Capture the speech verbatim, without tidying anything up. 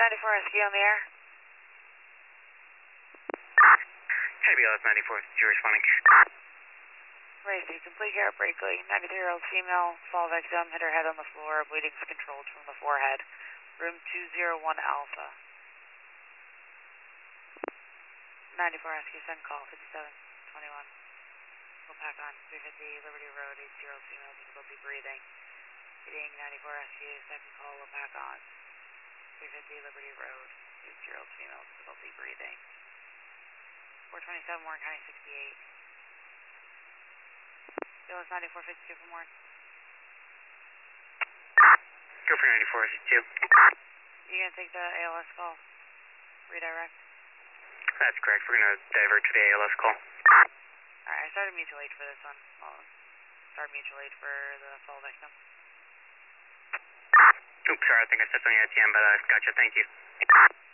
ninety-four rescue on the air. K B L S ninety-four, you're responding. Racy, complete care at Brakely. ninety-three-year-old female, fall victim, hit her head on the floor, bleeding is controlled from the forehead. Room two oh one Alpha. ninety-four rescue, send call, fifty-seven twenty-one. We'll pack on, three fifty Liberty Road, eighty-year-old female, difficulty breathing. Hitting ninety-four rescue, second call, we'll pack on. three fifty Liberty Road, eighty-year-old female, difficulty breathing. four twenty-seven Warren County sixty-eight. Bill is ninety-four fifty-two for Warren. Go for ninety-four fifty-two. You gonna take the A L S call? Redirect? That's correct. We're gonna divert to the A L S call. Alright, I started mutual aid for this one. Well, started mutual aid for the fall victim. Oops, sorry, I think I said something at the end, but I uh, gotcha. Thank you.